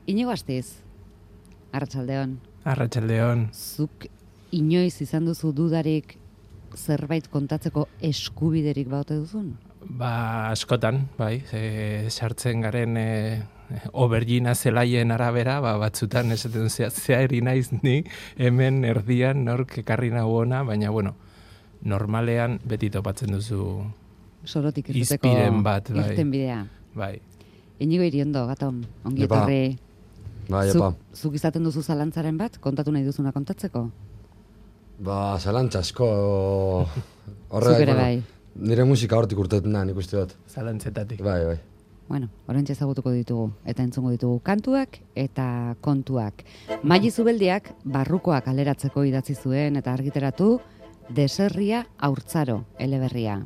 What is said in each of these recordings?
Inigo Astiz, arratsaldeon. Arratsaldeon. Zuk inoiz izan duzu dudarik zerbait kontatzeko eskubiderik baute duzun? Askotan, bai, sartzen garen obergina zelaien arabera, batzutan esaten zehari naiz ni, hemen erdian nork ekarri nahu ona, baina, normalean beti topatzen duzu sorotik izpiren bat, bai. Irtenbidea. Bai. Inigo Iriondo, gaton, ongi etorri. Bai, Zuk izaten duzu zalantzaren bat, kontatu nahi duzuna kontatzeko? Zalantza asko. Zuk ere bai. Nire musika hortik urtetan da, nik uste dut. Zalantzetatik. Bai. Bueno, oraintxe ezagutuko ditugu, eta entzungo ditugu kantuak eta kontuak. Maili Zubeldiak barrukoak aleratzeko idatzi zuen eta argiteratu Deserria Haurtzaro eleberria.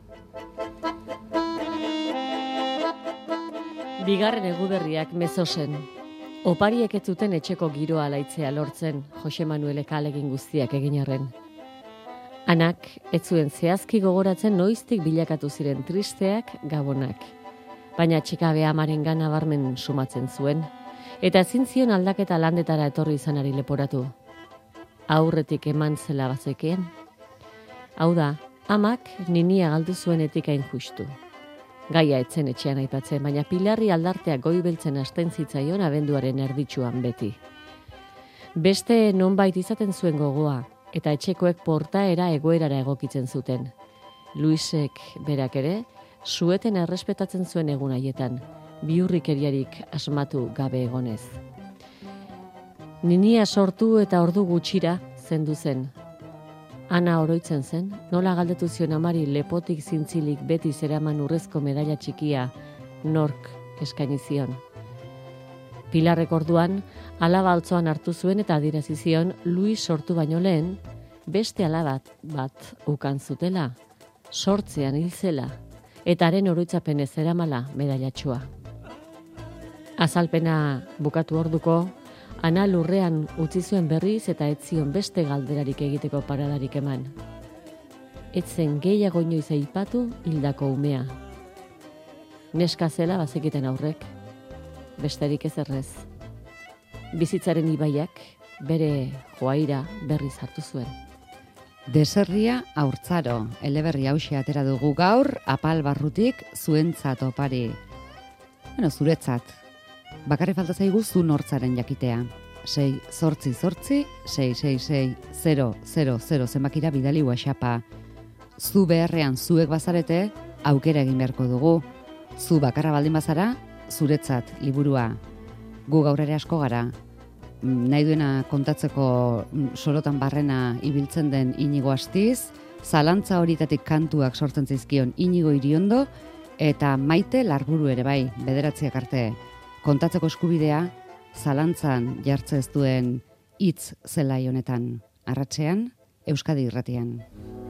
Bigarren eguberriak mezosen. Opariek ez zuten etxeko giroa alaitzea lortzen, Jose Manuelek ahalegin guztiak egin arren. Anak, ez zuen zehazki gogoratzen noiztik bilakatu ziren tristeak gabonak. Baina txikabea amaren nabarmen sumatzen zuen, eta ezin zion aldaketa landetara etorri izanari leporatu. Aurretik eman zela bazekien. Hau da, amak ninia galdu zuenetik hain justu. Gaia etzen etxean aipatzen, baina Pilarri aldarteak goibeltzen hasten zitzaion abenduaren erditsuan beti. Beste nonbait izaten zuen gogoa, eta etxekoek portaera egoerara egokitzen zuten. Luisek berak ere, sueten errespetatzen zuen egun haietan, bihurrikeriarik asmatu gabe egonez. Ninia sortu eta ordu gutxira zendu zen. Ana oroitzen zen, nola galdetu zion amari lepotik zintzilik beti zeraman urrezko medaila txikia nork eskaini zion. Pilarrek orduan, alaba altzoan hartu zuen eta adierazi zion Luis sortu baino lehen, beste alabat bat ukan zutela, sortzean hil zela, eta haren oroitzapen ez eramala medailatxua. Azalpena bukatu orduko, Ana lurrean utzi zuen berriz eta ez zion beste galderarik egiteko paradarik eman. Ez zen gehiago inoiz aipatu hildako umea. Neska zela bazekiten aurrek, besterik ez errez. Bizitzaren ibaiak bere joaira berriz hartu zuen. Deserria Haurtzaro, eleberri hauxe atera dugu gaur, apal barrutik zuentzat opari. Zuretzat. Bakarri falta zaigu zu nortzaren jakitea. 6-8-6-6-6-0-0-0 zenbakira bidali WhatsAppa. Zu beharrean zuek bazarete, aukera egin beharko dugu. Zu bakarra baldin bazara, zuretzat liburua. Gu gaur ere asko gara. Nahi duena kontatzeko sorotan barrena ibiltzen den Inigo Astiz, zalantza horitatik kantuak sortzen zaizkion Inigo Iriondo, eta Maite Larburu ere bai, bederatziak arte. Kontatzeko eskubidea, zalantzan jartze ez duen hitz zelai honetan. Arratsean, Euskadi Irratian.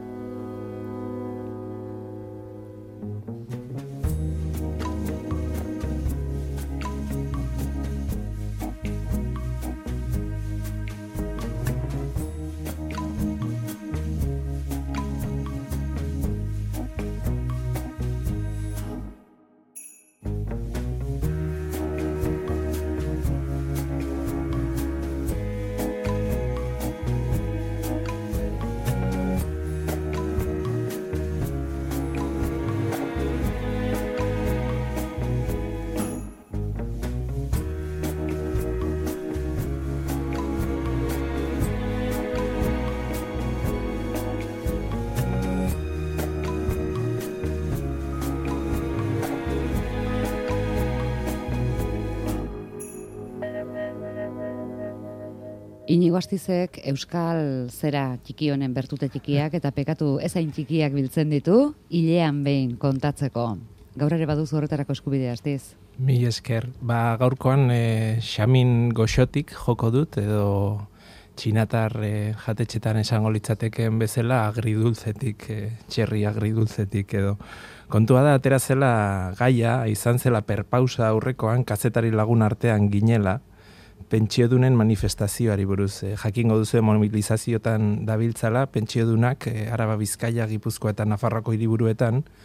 Inigo Astizek euskal zera txiki honen bertute txikiak eta pekatu ezain txikiak biltzen ditu, hilean behin kontatzeko. Gaur ere baduzu horretarako eskubidea, Astiz? Mi esker. Gaurkoan xamin goxotik joko dut, edo txinatar jatetxetan esango litzateken bezala agridulzetik, txerri agridulzetik edo. Kontua da, atera zela gaia, izan zela perpausa aurrekoan, kazetari lagun artean ginela, pentsiodunen manifestazioari buruz. Jakingo duzu mobilizazioetan dabiltzala, pentsiodunak Araba, Bizkaia, Gipuzkoa eta Nafarroako hiriburuetan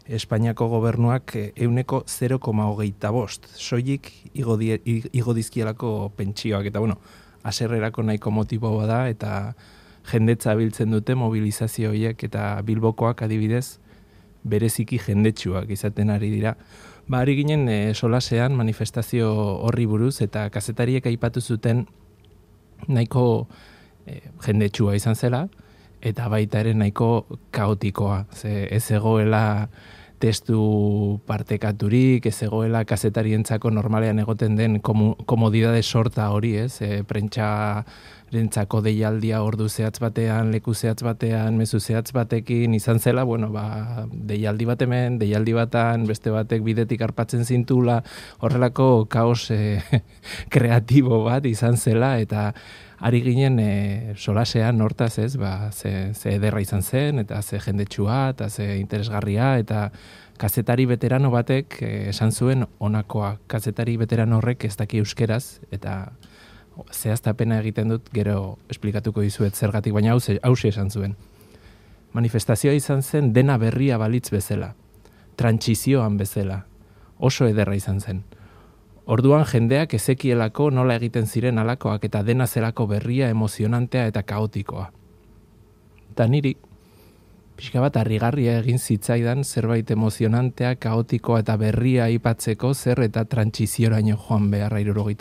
Espainiako gobernuak 0,25% soilik igo dizkielako pentsioak, eta bueno, haserrerako nahiko motibo bada, eta jendetza biltzen dute mobilizazio horiek, eta Bilbokoak adibidez bereziki jendetsuak izaten ari dira. Ari ginen solasean manifestazio horri buruz, eta kazetariek aipatu zuten nahiko jendetsua izan zela, eta baita ere nahiko kaotikoa. Ez egoela testu partekaturik, ez egoela kazetarientzako normalean egoten den komodidade sorta hori, prentsarentzako deialdia ordu zehatz batean, leku zehatz batean, mezu zehatz batekin izan zela, deialdi bat hemen, deialdi batan, beste batek bidetik arpatzen zintula, horrelako kaos kreatibo bat izan zela, eta ari ginen solasean hortaz ez, ze ederra izan zen, eta ze jendetsua, eta ze interesgarria, eta kazetari veterano batek esan zuen honakoa. Kazetari veterano horrek ez daki euskeraz, eta zehaztapena egiten dut, gero esplikatuko dizuet zergatik, baina hauxe esan zuen. Manifestazioa izan zen dena berria balitz bezala, trantsizioan bezala, oso ederra izan zen. Orduan jendeak ezekielako nola egiten ziren alakoak, eta dena zelako berria, emozionantea eta kaotikoa. Eta niri, pixka bat harrigarria egin zitzaidan zerbait emozionantea, kaotikoa eta berria aipatzeko zer eta trantsizioraino joan beharra,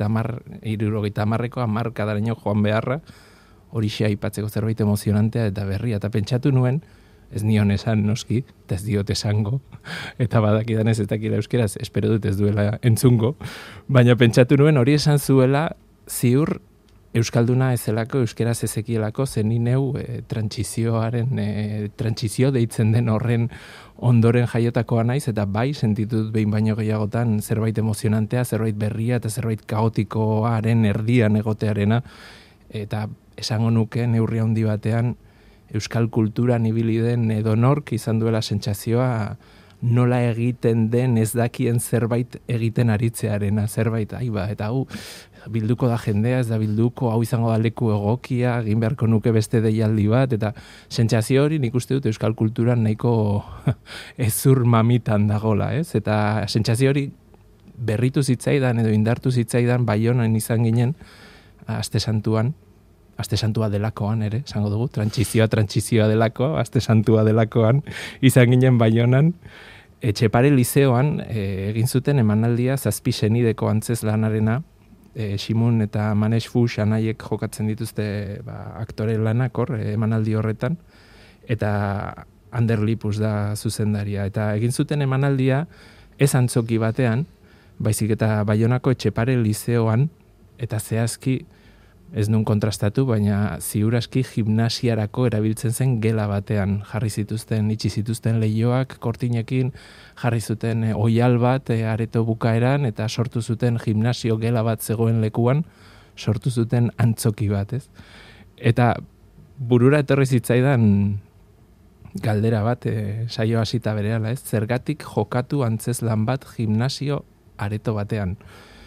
70ko hamarkadaraino joan beharra, horixe aipatzeko zerbait emozionantea eta berria. Eta pentsatu nuen, ez nion esan noski, eta ez diot esango, eta badakidan ez dakila euskeraz, espero dut ez duela entzungo, baina pentsatu nuen hori esan zuela ziur euskalduna ezelako, euskeraz ezekielako, zen neu trantsizio deitzen den horren ondoren jaiotakoa naiz, eta bai sentitut behin baino gehiagotan zerbait emozionantea, zerbait berria eta zerbait kaotikoaren erdian egotearena, eta esango nuke neurri handi batean euskal kulturan ibili den edonork izan duela sentsazioa nola egiten den ez dakien zerbait egiten aritzearena, zerbait, eta hau bilduko da jendea, ez da bilduko, hau izango da leku egokia, egin beharko nuke beste deialdi bat, eta sentsazio hori nik uste dut euskal kulturan nahiko ezur mamitan dagola, ez? Eta sentsazio hori berritu zitzaidan edo indartu zitzaidan Baionan izan ginen, aste santua delakoan ere, esango dugu, trantsizioa delako, aste santua delakoan, izan ginen Baionan, Etxepare lizeoan egin zuten emanaldia 7 senideko antzezlanarena, Simun eta Manex Fuchs anaiek jokatzen dituzte aktore lanak hor, emanaldi horretan, eta Ander Lipus da zuzendaria. Eta egin zuten emanaldia ez antzoki batean, baizik eta Baionako Etxepare lizeoan, eta zehazki, ez nun kontrastatu, baina ziuraski gimnasiarako erabiltzen zen gela batean. Itxi zituzten lehioak, kortinekin, jarri zuten oihal bat areto bukaeran, eta sortu zuten gimnasio gela bat zegoen lekuan, sortu zuten antzoki bat, ez? Eta burura etorri zitzaidan galdera bat, saio hasita berehala, ez? Zergatik jokatu antzezlan bat gimnasio areto batean.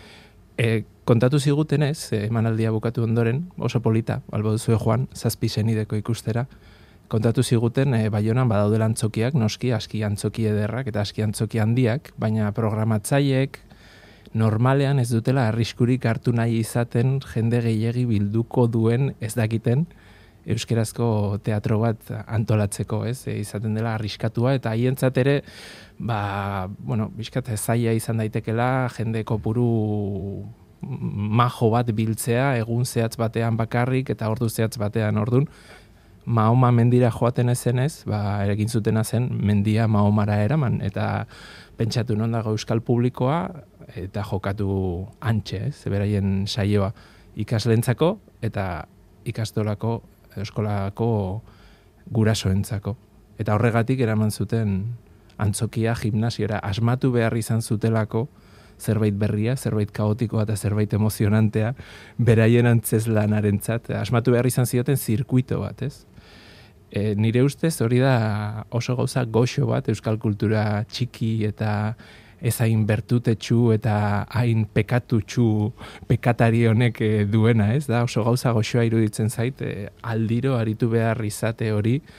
Kontatu zigutenez, emanaldia bukatu ondoren, oso polita, albo duzue joan, 7 senideko ikustera, kontatu ziguten Baionan badaudela antzokiak, noski, aski antzoki ederrak eta aski antzoki handiak, baina programatzaileek normalean ez dutela arriskurik hartu nahi izaten jende gehiegi bilduko duen ez dakiten euskerazko teatro bat antolatzeko, ez? Izaten dela arriskatua, eta haientzat ere, bizkat zaila izan daitekela jende kopuru majo bat biltzea, egun zehatz batean bakarrik eta ordu zehatz batean ordun. Mahoma mendira joaten ezenez, egin zutena zen mendia Mahomara eraman, eta pentsatu non dago euskal publikoa eta jokatu antxe, ez? Beraien saioa ikaslentzako eta ikastolako eskolako gurasoentzako. Eta horregatik eraman zuten antzokia gimnasiora, asmatu behar izan zutelako zerbait berria, zerbait kaotikoa eta zerbait emozionantea beraien antzezlanarentzat, asmatu behar izan zioten zirkuito bat, ez? Nire ustez hori da oso gauza goxo bat euskal kultura txiki eta ez hain bertutetxu eta hain pekatutxu pekatari honek duena, ez da? Oso gauza goxoa iruditzen zait, aldiro aritu behar izate hori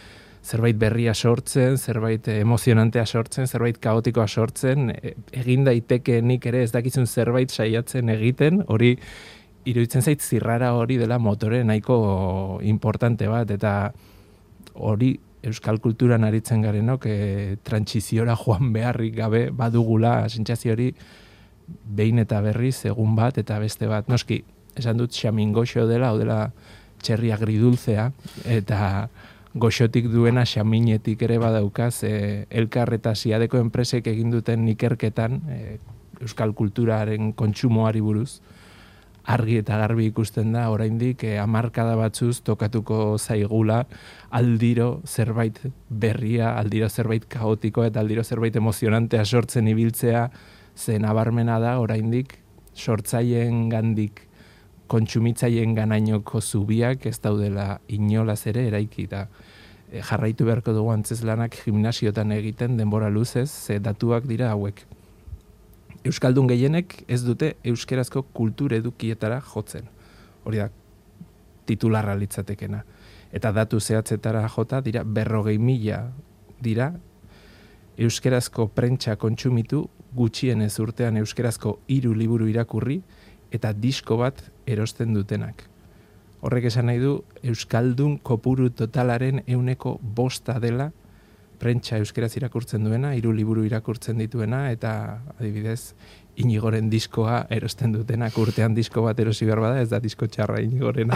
zerbait berria sortzen, zerbait emozionantea sortzen, zerbait kaotikoa sortzen, egin daiteke nik ere ez dakizun zerbait saiatzen egiten, hori iruditzen zait zirrara hori dela motore nahiko importante bat, eta hori euskal kulturan aritzen garenok trantsiziora joan beharrik gabe badugula sentsazio hori behin eta berriz egun bat eta beste bat. Noski, esan dut xamin goxo dela, hau dela txerri agridulzea, eta goxotik duena xaminetik ere badaukaz, elkar eta siadeko enpresek egin duten ikerketan euskal kulturaren kontsumoari buruz, argi eta garbi ikusten da, oraindik hamarkada batzuz tokatuko zaigula aldiro zerbait berria, aldiro zerbait kaotiko eta aldiro zerbait emozionantea sortzen ibiltzea, ze nabarmena da oraindik sortzaileen gandik kontsumitzaileen ganainoko zubiak ez daudela inolaz ere eraiki da. Jarraitu beharko dugu antzeslanak gimnasiotan egiten denbora luzez, ze datuak dira hauek. Euskaldun gehienek ez dute euskerazko kultur edukietara jotzen. Hori da, titularra litzatekena. Eta datu zehatzetara jota dira 40.000 dira euskerazko prentsa kontsumitu gutxienez urtean euskerazko 3 liburu irakurri eta disko bat erosten dutenak. Horrek esan nahi du euskaldun kopuru totalaren 5% dela prentsa euskeraz irakurtzen duena, 3 liburu irakurtzen dituena, eta adibidez, Inigoren diskoa erosten dutenak, urtean disko bat erosi behar bada, ez da disko txarra Inigorena.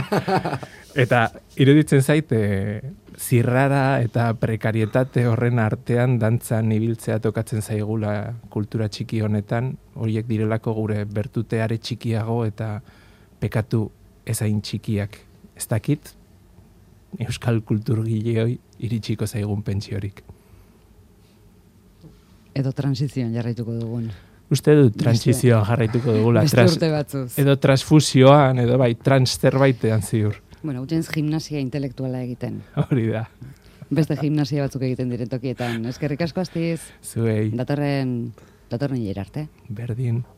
Eta iruditzen zait, zirrara eta prekarietate horren artean dantzan ibiltzea tokatzen zaigula kultura txiki honetan, horiek direlako gure bertuteare txikiago eta pekatu ezain txikiak. Ez dakit, euskal kulturgileoi iritsiko zaigun pentsiorik. Edo transizioan jarraituko dugun. Uste dut transizioan jarraituko dugula. Beste urte batzuz. Edo transfusioan, edo bai, zerbait ziur. Bueno, utxenz gimnasia intelektuala egiten. Hori da. Beste gimnasia batzuk egiten diren tokietan. Eskerrik asko astiz. Zuei. Datorren hil arte. Berdin.